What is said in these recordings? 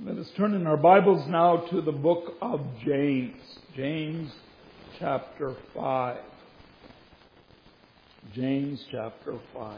Let us turn in our Bibles now to the book of James. James chapter 5. James chapter 5.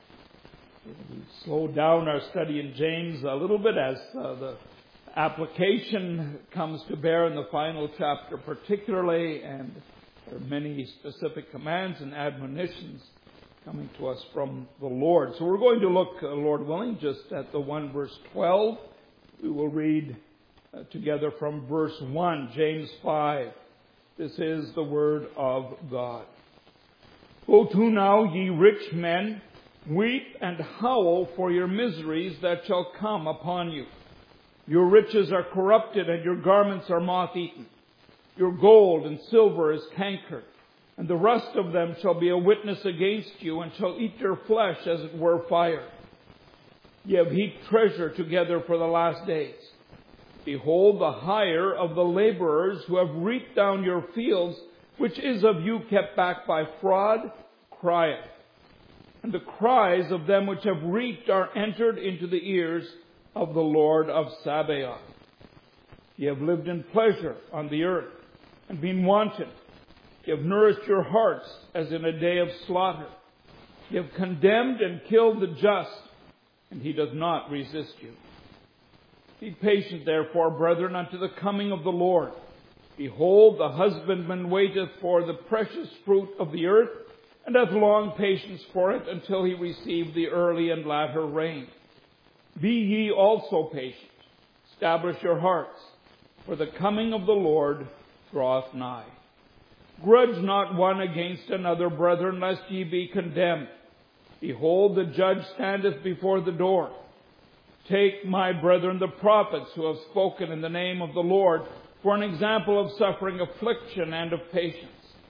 We slow down our study in James a little bit as the application comes to bear in the final chapter particularly, and there are many specific commands and admonitions coming to us from the Lord. So we're going to look, Lord willing, just at the one verse 12. We will read together from verse 1, James 5. This is the word of God. Go to now, ye rich men, weep and howl for your miseries that shall come upon you. Your riches are corrupted, and your garments are moth-eaten. Your gold and silver is cankered, and the rust of them shall be a witness against you, and shall eat your flesh as it were fire. Ye have heaped treasure together for the last days. Behold, the hire of the laborers who have reaped down your fields, which is of you kept back by fraud, crieth. And the cries of them which have reaped are entered into the ears of the Lord of Sabaoth. Ye have lived in pleasure on the earth, and been wanton. Ye have nourished your hearts as in a day of slaughter. Ye have condemned and killed the just, and he does not resist you. Be patient, therefore, brethren, unto the coming of the Lord. Behold, the husbandman waiteth for the precious fruit of the earth, and hath long patience for it, until he receive the early and latter rain. Be ye also patient. Establish your hearts, for the coming of the Lord draweth nigh. Grudge not one against another, brethren, lest ye be condemned. Behold, the judge standeth before the door. Take, my brethren, the prophets who have spoken in the name of the Lord, for an example of suffering, affliction, and of patience.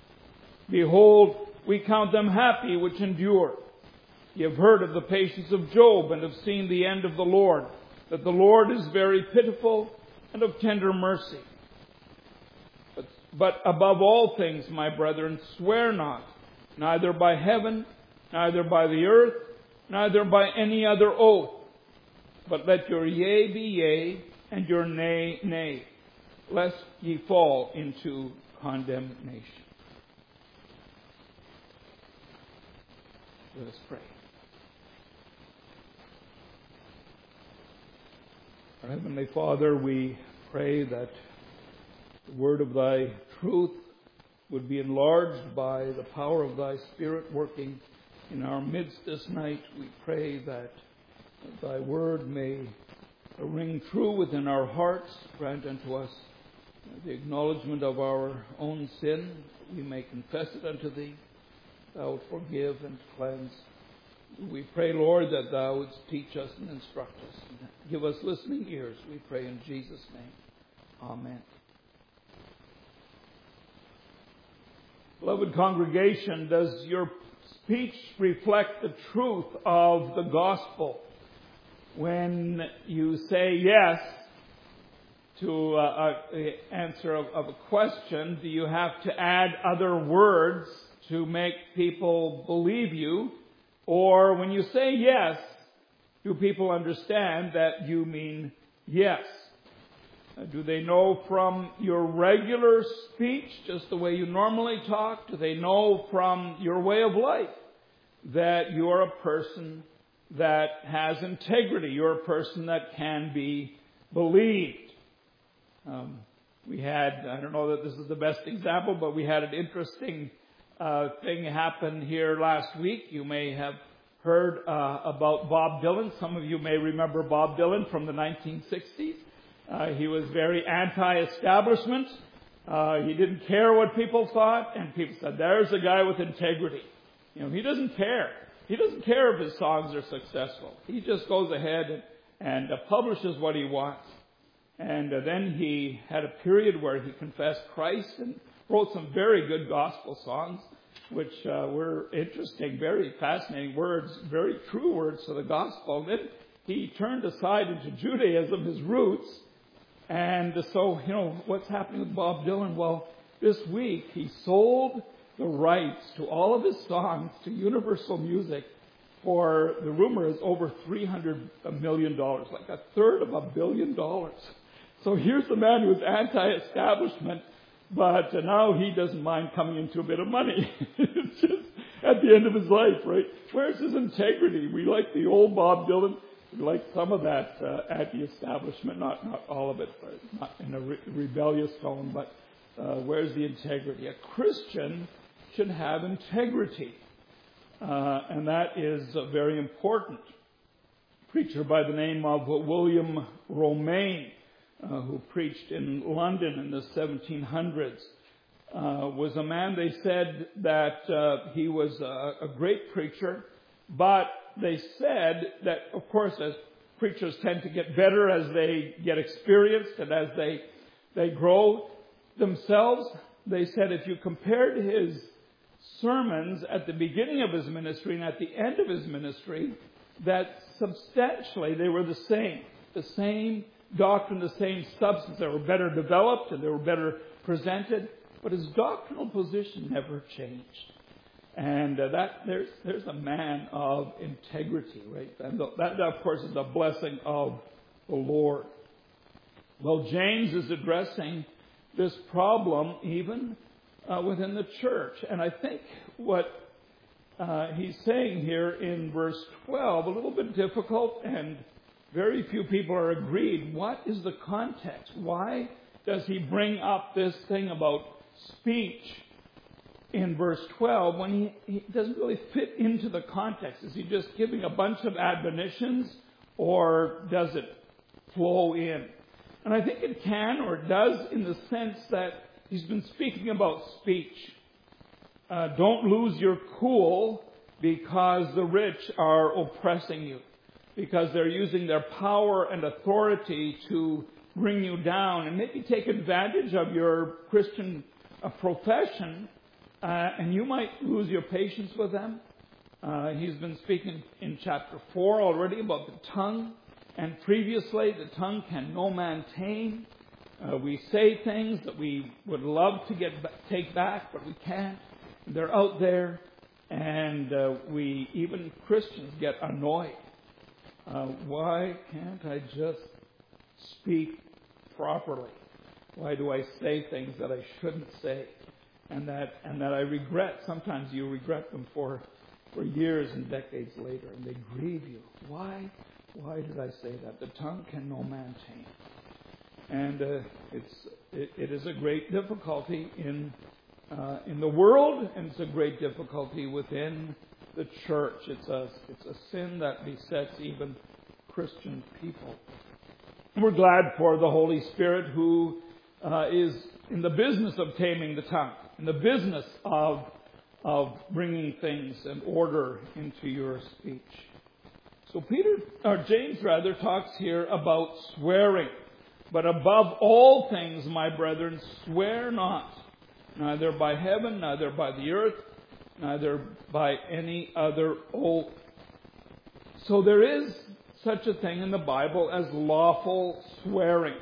Behold, we count them happy which endure. Ye have heard of the patience of Job, and have seen the end of the Lord, that the Lord is very pitiful and of tender mercy. But above all things, my brethren, swear not, neither by heaven, neither by the earth, neither by any other oath. But let your yea be yea, and your nay, nay, lest ye fall into condemnation. Let us pray. Our Heavenly Father, we pray that the word of thy truth would be enlarged by the power of thy Spirit working in our midst this night. We pray that thy word may ring true within our hearts. Grant unto us the acknowledgement of our own sin. We may confess it unto thee. Thou wilt forgive and cleanse. We pray, Lord, that thou wouldst teach us and instruct us. Give us listening ears, we pray in Jesus' name. Amen. Beloved congregation, does your speech reflect the truth of the gospel? When you say yes to an answer of a question, do you have to add other words to make people believe you? Or when you say yes, do people understand that you mean yes? Do they know from your regular speech, just the way you normally talk? Do they know from your way of life that you're a person that has integrity? You're a person that can be believed. We had, I don't know that this is the best example, but we had an interesting thing happen here last week. You may have heard about Bob Dylan. Some of you may remember Bob Dylan from the 1960s. He was very anti-establishment. He didn't care what people thought, and people said, there's a guy with integrity. You know, he doesn't care. He doesn't care if his songs are successful. He just goes ahead and publishes what he wants. And then he had a period where he confessed Christ and wrote some very good gospel songs, which were interesting, very fascinating words, very true words to the gospel. Then he turned aside into Judaism, his roots. And so, you know, what's happening with Bob Dylan? Well, this week he sold the rights to all of his songs to Universal Music for, the rumor is over $300 million, like a third of $1 billion. So here's the man who is anti-establishment, but now he doesn't mind coming into a bit of money. It's just at the end of his life, right? Where's his integrity? We like the old Bob Dylan. We like some of that anti-establishment, not all of it, not in a rebellious tone, but where's the integrity? A Christian should have integrity, and that is very important. A preacher by the name of William Romaine, who preached in London in the 1700s, was a man, they said, that he was a great preacher, but they said that, of course, as preachers tend to get better as they get experienced and as they grow themselves, they said if you compared his sermons at the beginning of his ministry and at the end of his ministry, that substantially they were the same doctrine, the same substance. They were better developed and they were better presented, but his doctrinal position never changed. And there's a man of integrity, right? And that, of course, is a blessing of the Lord. Well, James is addressing this problem even within the church. And I think what he's saying here in verse 12, a little bit difficult, and very few people are agreed. What is the context? Why does he bring up this thing about speech in verse 12 when he doesn't really fit into the context? Is he just giving a bunch of admonitions, or does it flow in? And I think it can, or it does, in the sense that he's been speaking about speech. Don't lose your cool because the rich are oppressing you, because they're using their power and authority to bring you down and maybe take advantage of your Christian profession, and you might lose your patience with them. He's been speaking in chapter 4 already about the tongue, and previously, the tongue can no man tame. We say things that we would love to take back, but we can't. They're out there, and we, even Christians, get annoyed. Why can't I just speak properly? Why do I say things that I shouldn't say? And that I regret. Sometimes you regret them for years and decades later, and they grieve you. Why did I say that? The tongue can no man tame. And it is a great difficulty in the world, and it's a great difficulty within the church. It's a sin that besets even Christian people. We're glad for the Holy Spirit, who is in the business of taming the tongue, in the business of bringing things and order into your speech. So James talks here about swearing. But above all things, my brethren, swear not, neither by heaven, neither by the earth, neither by any other oath. So there is such a thing in the Bible as lawful swearing.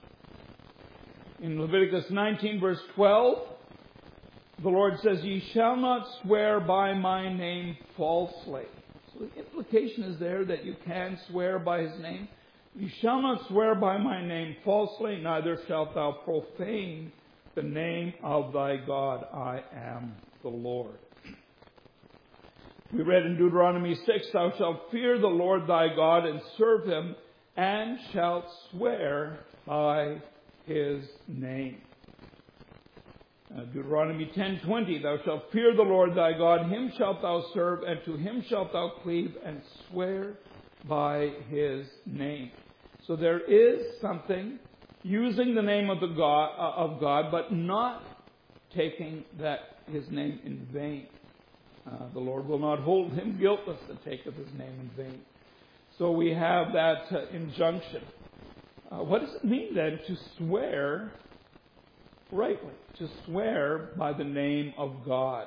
In Leviticus 19, verse 12, the Lord says, "Ye shall not swear by my name falsely." So the implication is there that you can swear by His name. "You shall not swear by my name falsely, neither shalt thou profane the name of thy God. I am the Lord." We read in Deuteronomy 6, "Thou shalt fear the Lord thy God and serve Him, and shalt swear by His name." Deuteronomy 10:20, "Thou shalt fear the Lord thy God, Him shalt thou serve, and to Him shalt thou cleave, and swear by His name." So there is something using the name of God, but not taking His name in vain. The Lord will not hold him guiltless that taketh His name in vain. So we have that injunction. What does it mean then to swear rightly? To swear by the name of God.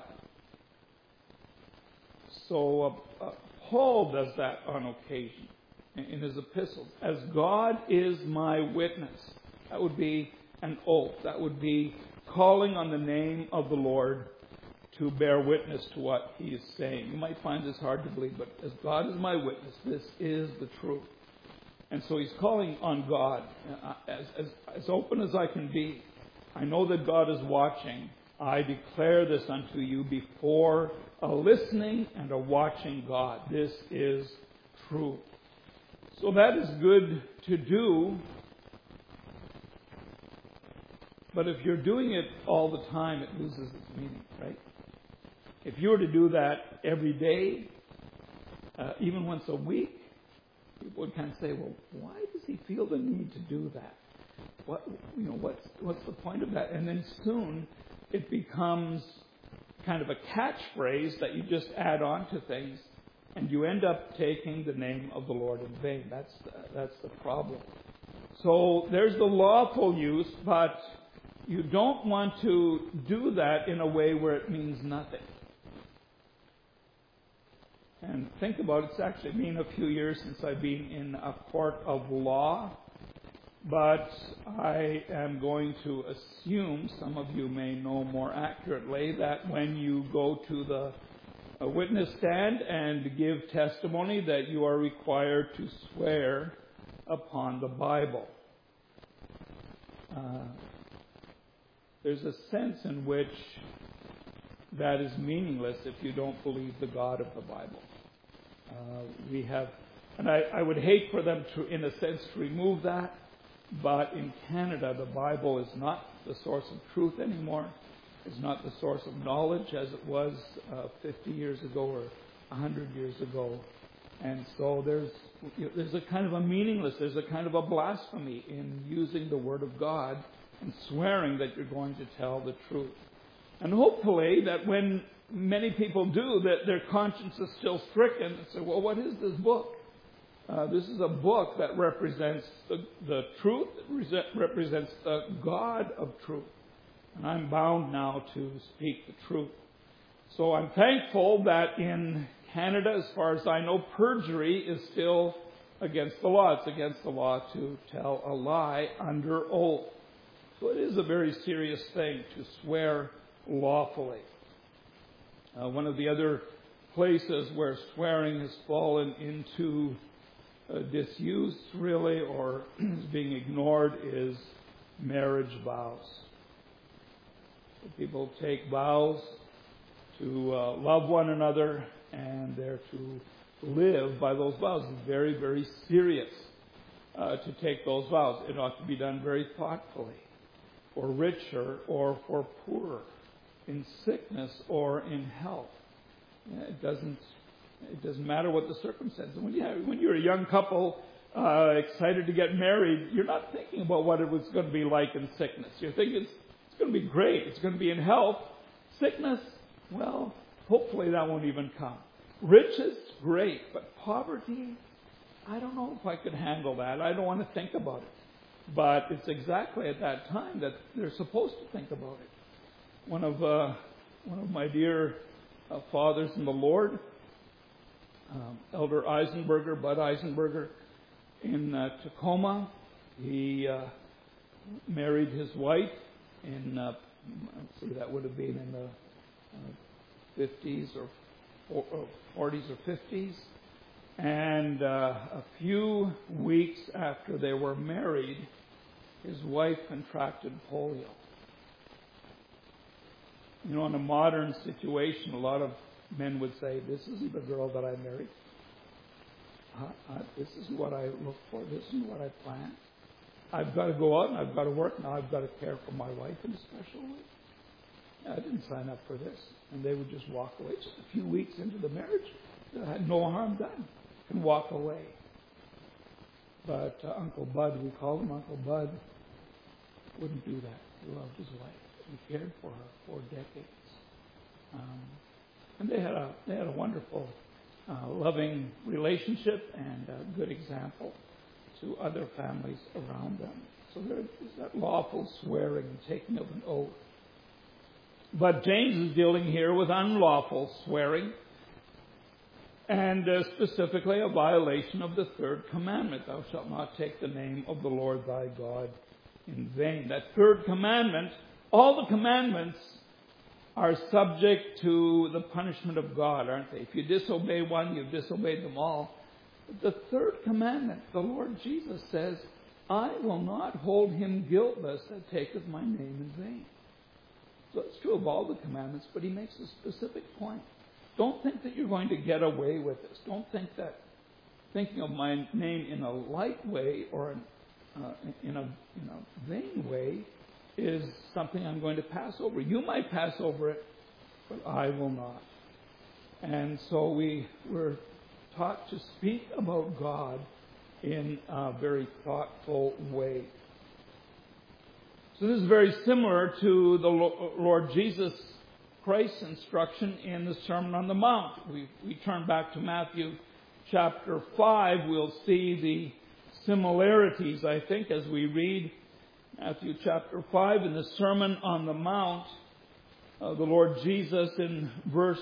So Paul does that on occasion in his epistles. "As God is my witness." That would be an oath. That would be calling on the name of the Lord to bear witness to what he is saying. You might find this hard to believe, but as God is my witness, this is the truth. And so he's calling on God as open as I can be. I know that God is watching. I declare this unto you before a listening and a watching God. This is truth. So that is good to do. But if you're doing it all the time, it loses its meaning, right? If you were to do that every day, even once a week, people would kind of say, well, why does he feel the need to do that? What's the point of that? And then soon it becomes kind of a catchphrase that you just add on to things, and you end up taking the name of the Lord in vain. That's the problem. So there's the lawful use, but you don't want to do that in a way where it means nothing. And think about it, it's actually been a few years since I've been in a court of law, but I am going to assume, some of you may know more accurately, that when you go to the witness stand and give testimony, that you are required to swear upon the Bible. There's a sense in which that is meaningless if you don't believe the God of the Bible. I would hate for them to, in a sense, to remove that, but in Canada, the Bible is not the source of truth anymore. It's not the source of knowledge as it was 50 years ago or 100 years ago. And so there's a kind of a meaningless, there's a kind of a blasphemy in using the Word of God and swearing that you're going to tell the truth. And hopefully that when many people do, that their conscience is still stricken and say, well, what is this book? This is a book that represents the truth, it represents the God of truth. And I'm bound now to speak the truth. So I'm thankful that in Canada, as far as I know, perjury is still against the law. It's against the law to tell a lie under oath. So it is a very serious thing to swear lawfully. One of the other places where swearing has fallen into disuse, really, or is being ignored, is marriage vows. So people take vows to love one another, and they're to live by those vows. It's very, very serious to take those vows. It ought to be done very thoughtfully, for richer or for poorer, in sickness or in health. It doesn't matter what the circumstances. When you're a young couple excited to get married, you're not thinking about what it was going to be like in sickness. You're thinking it's going to be great. It's going to be in health. Sickness, well, hopefully that won't even come. Riches, great. But poverty, I don't know if I could handle that. I don't want to think about it. But it's exactly at that time that they're supposed to think about it. One of my dear fathers in the Lord, Elder Eisenberger, Bud Eisenberger, in Tacoma, he married his wife in, that would have been in the 50s or 40s or 50s. And a few weeks after they were married, his wife contracted polio. In a modern situation, a lot of men would say, this isn't the girl that I married. This isn't what I look for. This isn't what I plan. I've got to go out and I've got to work. Now I've got to care for my wife in a special way. I didn't sign up for this. And they would just walk away. Just a few weeks into the marriage, they had no harm done, and walk away. But Uncle Bud, we called him Uncle Bud, wouldn't do that. He loved his wife. He cared for her for decades. And they had a wonderful, loving relationship and a good example to other families around them. So there is that lawful swearing and taking of an oath. But James is dealing here with unlawful swearing, and specifically a violation of the third commandment. Thou shalt not take the name of the Lord thy God in vain. That third commandment, all the commandments are subject to the punishment of God, aren't they? If you disobey one, you've disobeyed them all. But the third commandment, the Lord Jesus says, I will not hold him guiltless that taketh my name in vain. So it's true of all the commandments, but he makes a specific point. Don't think that you're going to get away with this. Don't think that thinking of my name in a light way or in a vain way is something I'm going to pass over. You might pass over it, but I will not. And so we were taught to speak about God in a very thoughtful way. So this is very similar to the Lord Jesus Christ's instruction in the Sermon on the Mount. We turn back to Matthew chapter 5. We'll see the similarities, I think, as we read Matthew chapter 5 in the Sermon on the Mount. The Lord Jesus in verse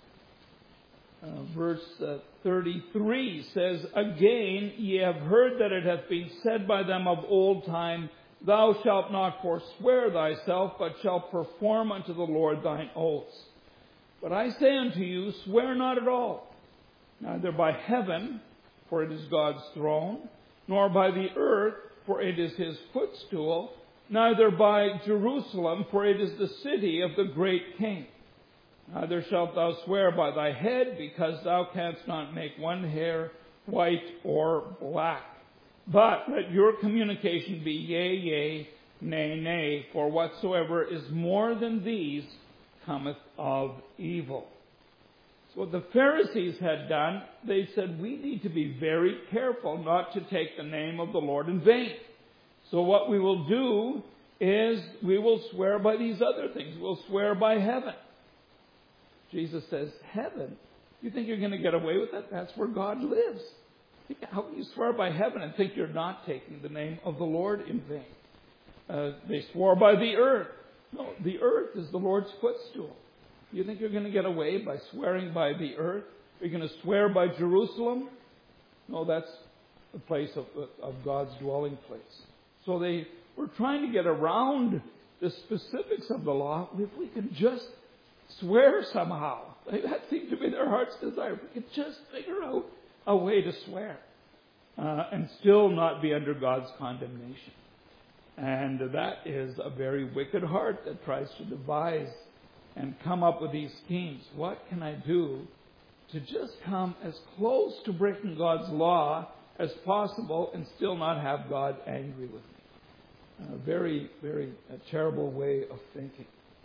33 says, Again, ye have heard that it hath been said by them of old time, Thou shalt not forswear thyself, but shalt perform unto the Lord thine oaths. But I say unto you, swear not at all, neither by heaven, for it is God's throne, nor by the earth, for it is his footstool, neither by Jerusalem, for it is the city of the great King. Neither shalt thou swear by thy head, because thou canst not make one hair white or black. But let your communication be yea, yea, nay, nay, for whatsoever is more than these cometh of evil. So what the Pharisees had done, they said, we need to be very careful not to take the name of the Lord in vain. So what we will do is we will swear by these other things. We'll swear by heaven. Jesus says, heaven? You think you're going to get away with it? That's where God lives. How can you swear by heaven and think you're not taking the name of the Lord in vain? They swore by the earth. No, the earth is the Lord's footstool. You think you're going to get away by swearing by the earth? Are you going to swear by Jerusalem? No, that's the place of God's dwelling place. So they were trying to get around the specifics of the law. If we could just swear somehow. That seemed to be their heart's desire. If we could just figure out a way to swear and still not be under God's condemnation. And that is a very wicked heart that tries to devise and come up with these schemes. What can I do to just come as close to breaking God's law as possible and still not have God angry with me? A very, very terrible way of thinking.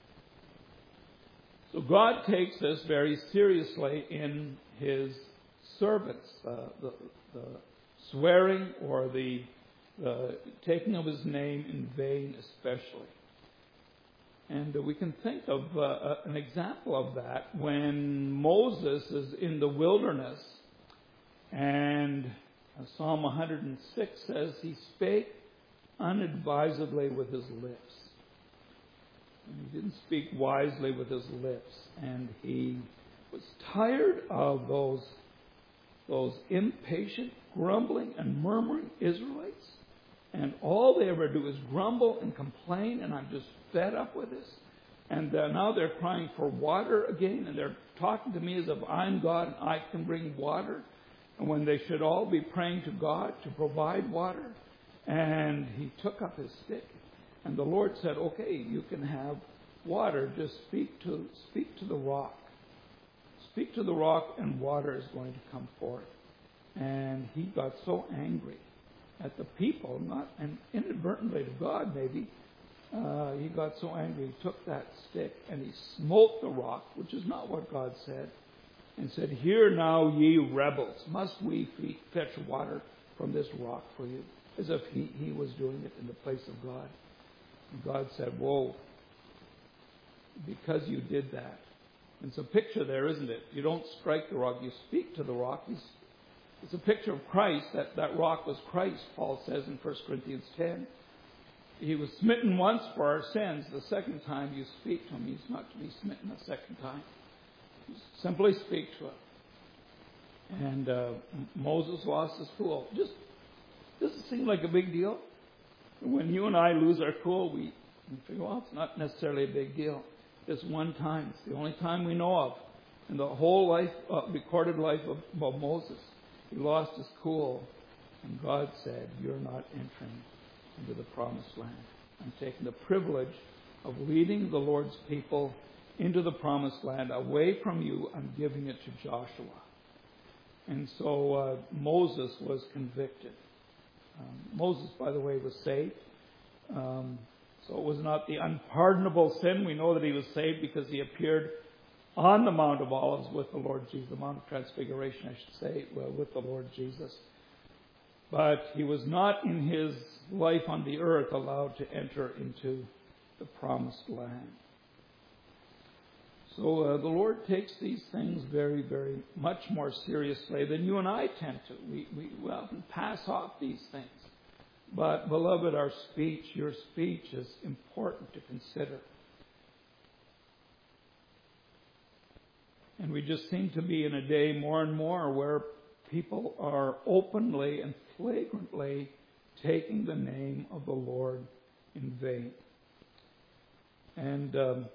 So God takes this very seriously in his servants, the swearing or the taking of his name in vain especially. And we can think of an example of that when Moses is in the wilderness, and Psalm 106 says he spake unadvisedly with his lips. And he didn't speak wisely with his lips, and he was tired of those impatient, grumbling and murmuring Israelites. And all they ever do is grumble and complain, and I'm just fed up with this. And now they're crying for water again, and they're talking to me as if I'm God and I can bring water. And when they should all be praying to God to provide water. And he took up his stick, and the Lord said, okay, you can have water, just speak to the rock. Speak to the rock, and water is going to come forth. And he got so angry at the people, and inadvertently to God maybe, he got so angry, he took that stick and he smote the rock, which is not what God said, and said, Hear now, ye rebels, must we fetch water from this rock for you? As if he was doing it in the place of God. And God said, whoa, because you did that. And it's a picture there, isn't it? You don't strike the rock, you speak to the rock. It's a picture of Christ. That rock was Christ, Paul says in 1 Corinthians 10. He was smitten once for our sins. The second time you speak to him, he's not to be smitten a second time. You simply speak to him. And Moses lost his cool. Doesn't seem like a big deal. When you and I lose our cool, we figure, well, it's not necessarily a big deal. This one time. It's the only time we know of in the whole life, recorded life of Moses. He lost his cool, and God said, "You're not entering into the promised land. I'm taking the privilege of leading the Lord's people into the promised land. Away from you, I'm giving it to Joshua." And so Moses was convicted. Moses, by the way, was saved. So it was not the unpardonable sin. We know that he was saved because he appeared on the Mount of Olives with the Lord Jesus, the Mount of Transfiguration, I should say, with the Lord Jesus. But he was not in his life on the earth allowed to enter into the promised land. So the Lord takes these things very, very much more seriously than you and I tend to. We often pass off these things. But, beloved, our speech, your speech is important to consider. And we just seem to be in a day more and more where people are openly and flagrantly taking the name of the Lord in vain. And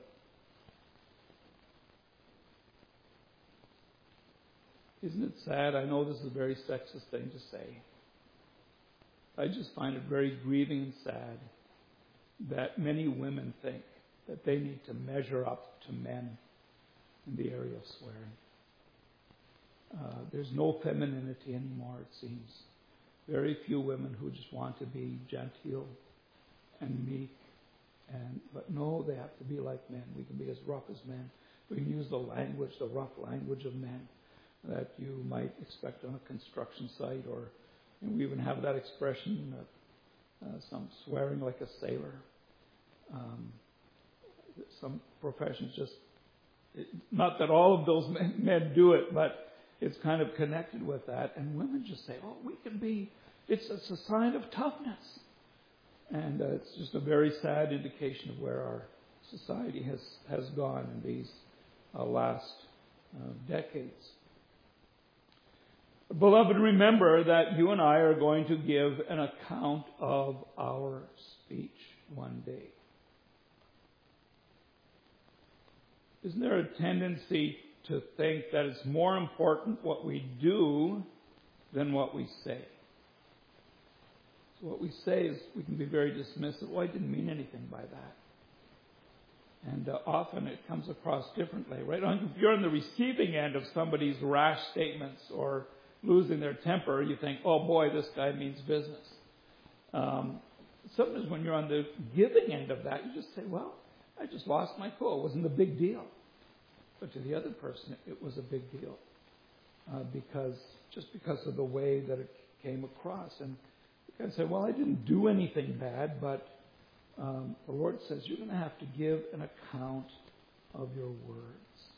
isn't it sad? I know this is a very sexist thing to say. I just find it very grieving and sad that many women think that they need to measure up to men in the area of swearing. There's no femininity anymore, it seems. Very few women who just want to be genteel and meek. But no, they have to be like men. We can be as rough as men. We can use the rough language of men that you might expect on a construction site, or we even have that expression, some swearing like a sailor. Some professions just, not that all of those men do it, but it's kind of connected with that. And women just say, "Oh, we can be," it's a sign of toughness. And it's just a very sad indication of where our society has gone in these last decades. Beloved, remember that you and I are going to give an account of our speech one day. Isn't there a tendency to think that it's more important what we do than what we say? So what we say is, we can be very dismissive. Well, I didn't mean anything by that. And often it comes across differently, right? If you're on the receiving end of somebody's rash statements or losing their temper, you think, "Oh boy, this guy means business." Sometimes when you're on the giving end of that, you just say, "Well, I just lost my cool. It wasn't a big deal." But to the other person, it was a big deal because of the way that it came across. And you can say, "Well, I didn't do anything bad," but the Lord says you're going to have to give an account of your words.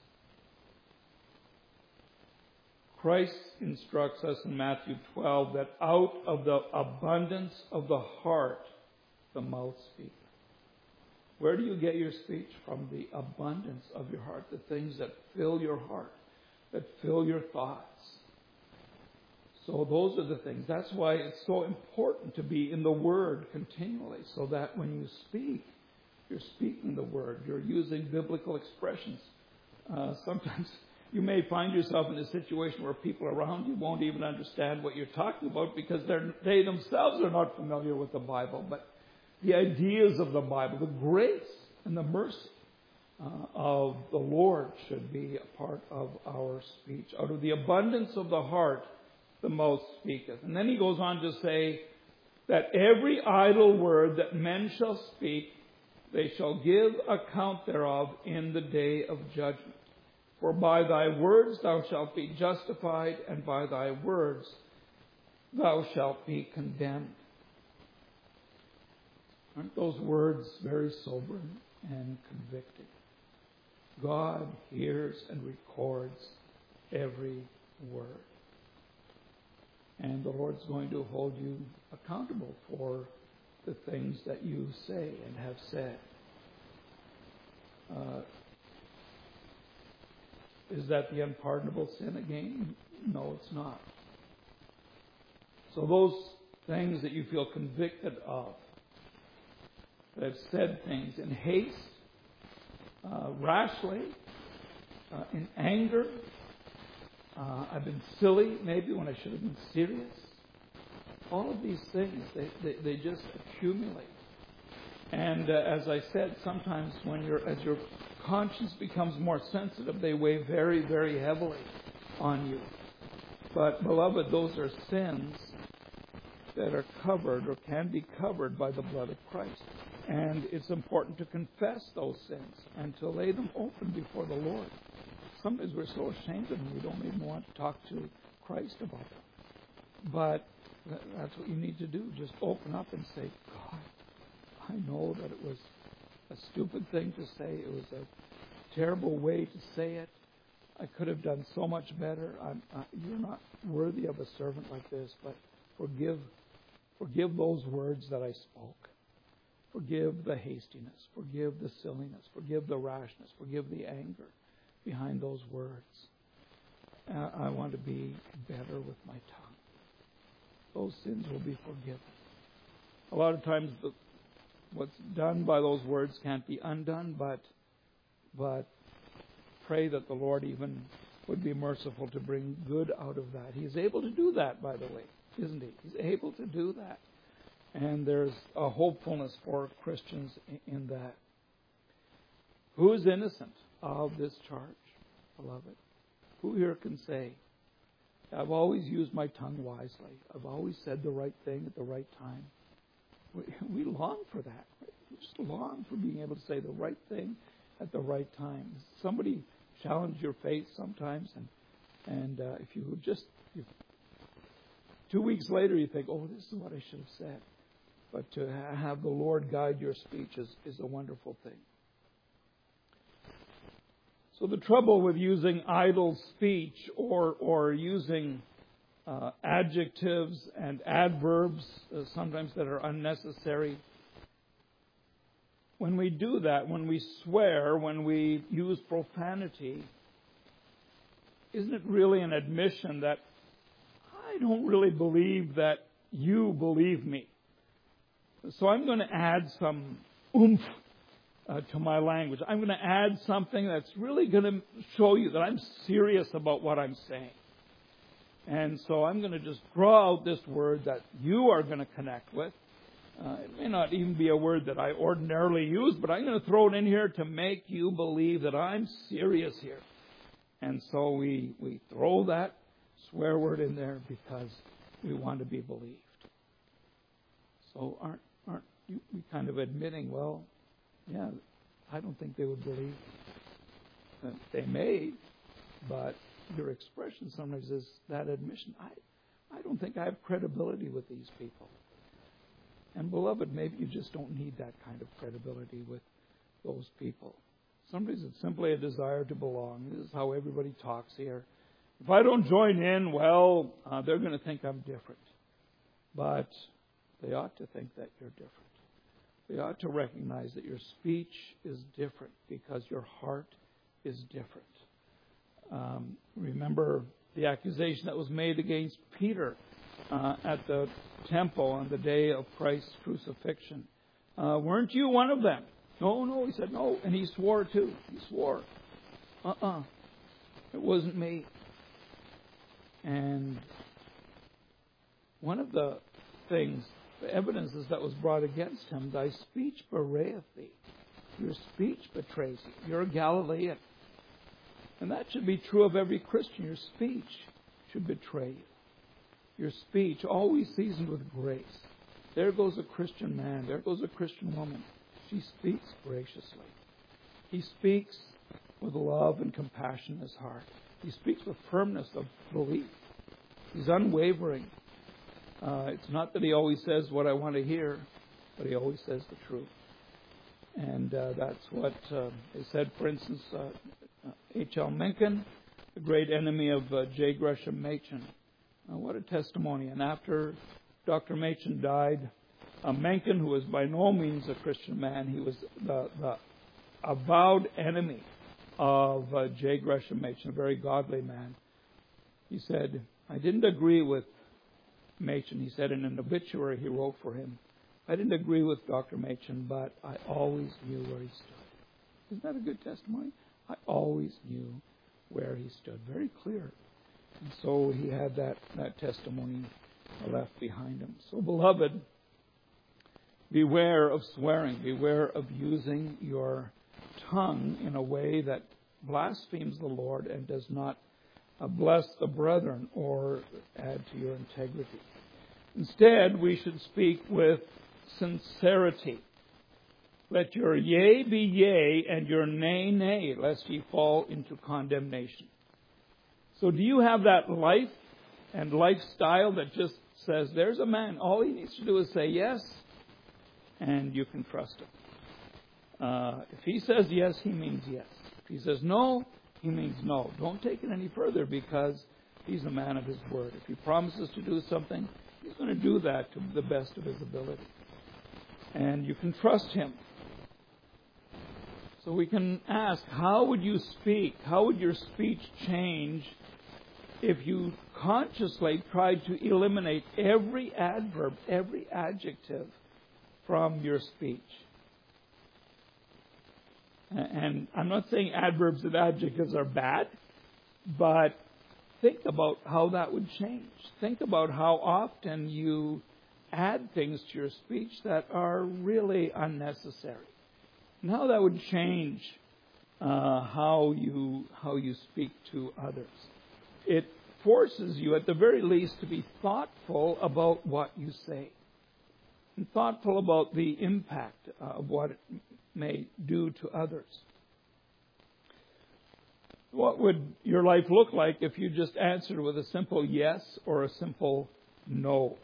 Christ instructs us in Matthew 12 that out of the abundance of the heart, the mouth speaks. Where do you get your speech? From the abundance of your heart, the things that fill your heart, that fill your thoughts. So those are the things. That's why it's so important to be in the Word continually, so that when you speak, you're speaking the Word. You're using biblical expressions. Sometimes you may find yourself in a situation where people around you won't even understand what you're talking about because they themselves are not familiar with the Bible. But the ideas of the Bible, the grace and the mercy of the Lord should be a part of our speech. Out of the abundance of the heart, the mouth speaketh. And then he goes on to say that every idle word that men shall speak, they shall give account thereof in the day of judgment. For by thy words thou shalt be justified, and by thy words thou shalt be condemned. Aren't those words very sobering and convicting? God hears and records every word. And the Lord's going to hold you accountable for the things that you say and have said. Is that the unpardonable sin again? No, it's not. So those things that you feel convicted of, that have said things in haste, rashly, in anger. I've been silly, maybe, when I should have been serious. All of these things, they just accumulate. And as I said, sometimes as your conscience becomes more sensitive, they weigh very, very heavily on you. But, beloved, those are sins that are covered or can be covered by the blood of Christ. And it's important to confess those sins and to lay them open before the Lord. Sometimes we're so ashamed of them we don't even want to talk to Christ about them. But that's what you need to do. Just open up and say, God, I know that it was a stupid thing to say. It was a terrible way to say it. I could have done so much better. You're not worthy of a servant like this, but forgive those words that I spoke. Forgive the hastiness. Forgive the silliness. Forgive the rashness. Forgive the anger behind those words. I want to be better with my tongue. Those sins will be forgiven. A lot of times what's done by those words can't be undone, but pray that the Lord even would be merciful to bring good out of that. He's able to do that, by the way, isn't he? He's able to do that. And there's a hopefulness for Christians in that. Who is innocent of this charge, beloved? Who here can say, I've always used my tongue wisely. I've always said the right thing at the right time. We long for that. We just long for being able to say the right thing at the right time. Somebody challenge your faith sometimes, and if you would just 2 weeks later you think, oh, this is what I should have said. But to have the Lord guide your speech is a wonderful thing. So the trouble with using idle speech or using adjectives and adverbs sometimes that are unnecessary, when we do that, when we swear, when we use profanity, isn't it really an admission that I don't really believe that you believe me? So I'm going to add some oomph to my language. I'm going to add something that's really going to show you that I'm serious about what I'm saying. And so I'm going to just draw out this word that you are going to connect with. It may not even be a word that I ordinarily use, but I'm going to throw it in here to make you believe that I'm serious here. And so we throw that swear word in there because we want to be believed. So aren't you kind of admitting, well, yeah, I don't think they would believe. They may, but your expression sometimes is that admission. I don't think I have credibility with these people. And beloved, maybe you just don't need that kind of credibility with those people. Sometimes it's simply a desire to belong. This is how everybody talks here. If I don't join in, well, they're going to think I'm different. But they ought to think that you're different. They ought to recognize that your speech is different because your heart is different. Remember the accusation that was made against Peter at the temple on the day of Christ's crucifixion. Weren't you one of them? No, he said no. And he swore too. He swore. It wasn't me. And one of the things, the evidences that was brought against him, thy speech bewrayeth thee. Your speech betrays you. You're a Galilean. And that should be true of every Christian. Your speech should betray you. Your speech, always seasoned with grace. There goes a Christian man. There goes a Christian woman. She speaks graciously. He speaks with love and compassion in his heart. He speaks with firmness of belief. He's unwavering. It's not that he always says what I want to hear, but he always says the truth. And that's what is said, for instance, H.L. Mencken, the great enemy of J. Gresham Machen. What a testimony. And after Dr. Machen died, Mencken, who was by no means a Christian man, he was the avowed enemy of J. Gresham Machen, a very godly man. He said, I didn't agree with Machen. He said in an obituary he wrote for him, I didn't agree with Dr. Machen, but I always knew where he stood. Isn't that a good testimony? I always knew where he stood. Very clear. And so he had that testimony left behind him. So, beloved, beware of swearing. Beware of using your tongue in a way that blasphemes the Lord and does not bless the brethren or add to your integrity. Instead, we should speak with sincerity. Let your yea be yea and your nay, nay, lest ye fall into condemnation. So do you have that life and lifestyle that just says, there's a man, all he needs to do is say yes, and you can trust him. If he says yes, he means yes. If he says no, he means no. Don't take it any further, because he's a man of his word. If he promises to do something, he's going to do that to the best of his ability. And you can trust him. So we can ask, how would you speak? How would your speech change if you consciously tried to eliminate every adverb, every adjective from your speech? And I'm not saying adverbs and adjectives are bad, but think about how that would change. Think about how often you add things to your speech that are really unnecessary, and how that would change how you speak to others. It forces you, at the very least, to be thoughtful about what you say, and thoughtful about the impact of what it may do to others. What would your life look like if you just answered with a simple yes or a simple no?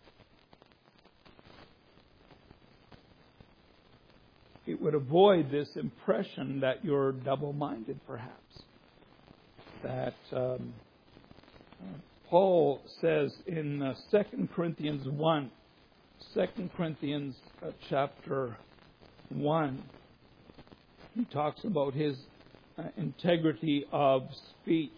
It would avoid this impression that you're double-minded, perhaps. That Paul says in 2 Corinthians 1, 2 Corinthians chapter 1, he talks about his integrity of speech.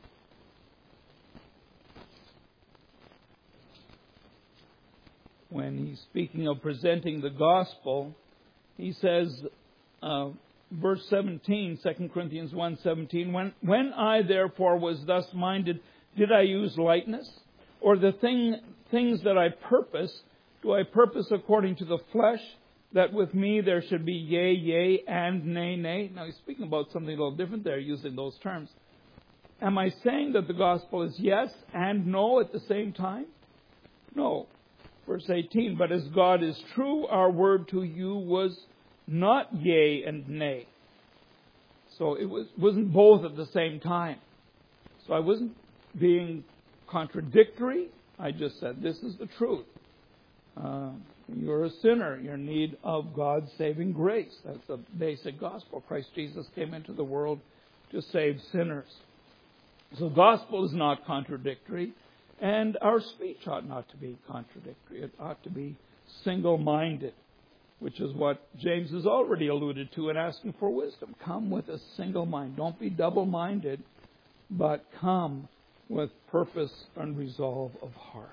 When he's speaking of presenting the gospel, he says, verse 17, 2 Corinthians 1:17, when I therefore was thus minded, did I use lightness? Or the things that I purpose, do I purpose according to the flesh, that with me there should be yea, yea, and nay, nay? Now he's speaking about something a little different there, using those terms. Am I saying that the gospel is yes and no at the same time? No. Verse 18, but as God is true, our word to you was not yea and nay. So it wasn't both at the same time. So I wasn't being contradictory. I just said, this is the truth. You're a sinner. You're in need of God's saving grace. That's the basic gospel. Christ Jesus came into the world to save sinners. So gospel is not contradictory. And our speech ought not to be contradictory. It ought to be single-minded, which is what James has already alluded to in asking for wisdom. Come with a single mind. Don't be double-minded, but come with purpose and resolve of heart.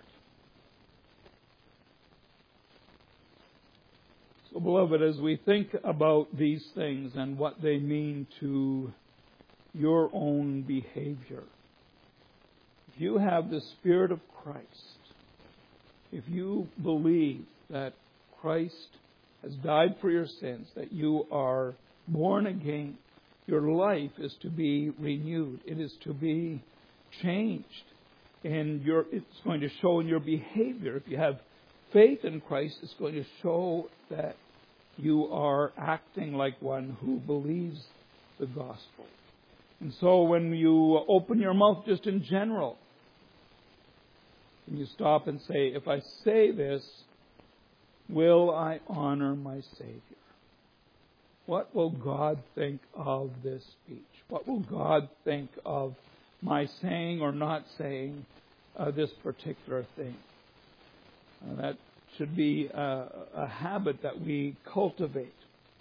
So, beloved, as we think about these things and what they mean to your own behavior, if you have the Spirit of Christ, if you believe that Christ has died for your sins, that you are born again, your life is to be renewed. It is to be changed. And it's going to show in your behavior. If you have faith in Christ, it's going to show that you are acting like one who believes the gospel. And so when you open your mouth just in general, and you stop and say, if I say this, will I honor my Savior? What will God think of this speech? What will God think of my saying or not saying this particular thing? That should be a habit that we cultivate.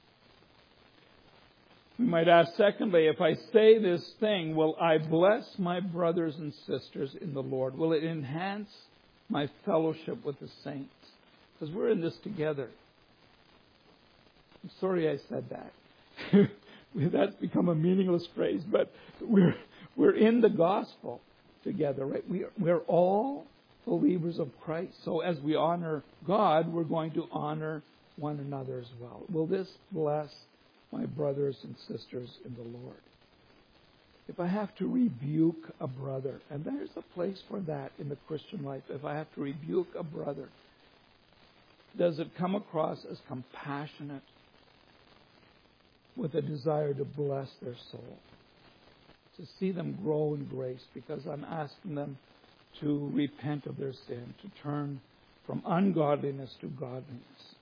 We might ask, secondly, if I say this thing, will I bless my brothers and sisters in the Lord? Will it enhance my fellowship with the saints? Because we're in this together. I'm sorry I said that. That's become a meaningless phrase, but we're in the gospel together, right? We're all believers of Christ. So as we honor God, we're going to honor one another as well. Will this bless my brothers and sisters in the Lord? If I have to rebuke a brother, and there's a place for that in the Christian life, if I have to rebuke a brother, does it come across as compassionate with a desire to bless their soul? To see them grow in grace because I'm asking them to repent of their sin, to turn from ungodliness to godliness.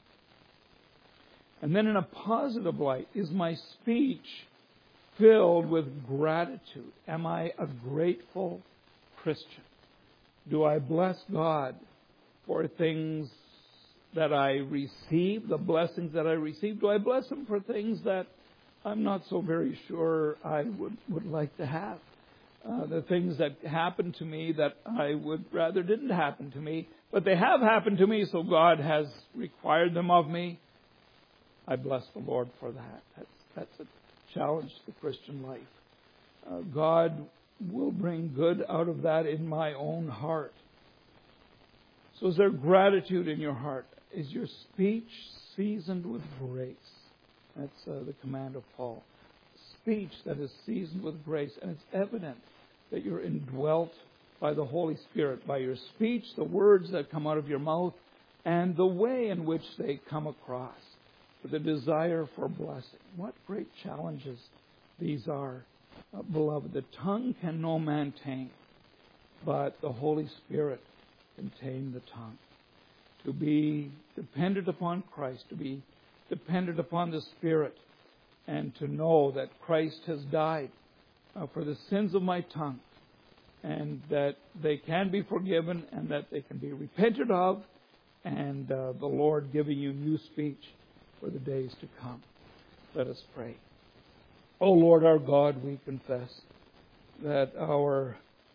And then in a positive light, is my speech filled with gratitude? Am I a grateful Christian? Do I bless God for things that I receive, the blessings that I receive? Do I bless Him for things that I'm not so very sure I would like to have? The things that happen to me that I would rather didn't happen to me, but they have happened to me, so God has required them of me. I bless the Lord for that. That's a challenge to the Christian life. God will bring good out of that in my own heart. So is there gratitude in your heart? Is your speech seasoned with grace? That's the command of Paul. Speech that is seasoned with grace. And it's evident that you're indwelt by the Holy Spirit, by your speech, the words that come out of your mouth, and the way in which they come across, with a desire for blessing. What great challenges these are, beloved. The tongue can no man tame, but the Holy Spirit can tame the tongue. To be dependent upon Christ, to be dependent upon the Spirit, and to know that Christ has died for the sins of my tongue, and that they can be forgiven, and that they can be repented of, and the Lord giving you new speech for the days to come. Let us pray. O Lord our God, we confess that our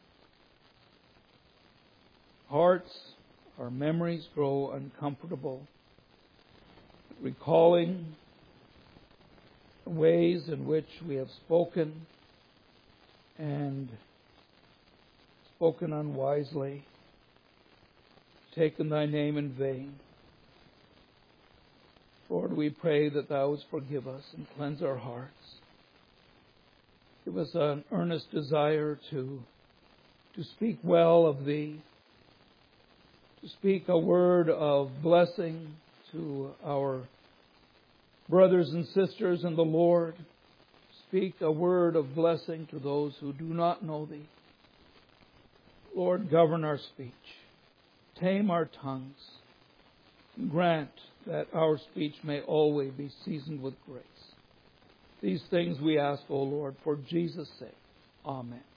hearts, our memories grow uncomfortable, recalling the ways in which we have spoken and spoken unwisely, taken Thy name in vain. Lord, we pray that Thou wouldst forgive us and cleanse our hearts. Give us an earnest desire to speak well of Thee, to speak a word of blessing to our brothers and sisters in the Lord. Speak a word of blessing to those who do not know Thee. Lord, govern our speech. Tame our tongues. Grant that our speech may always be seasoned with grace. These things we ask, O Lord, for Jesus' sake. Amen.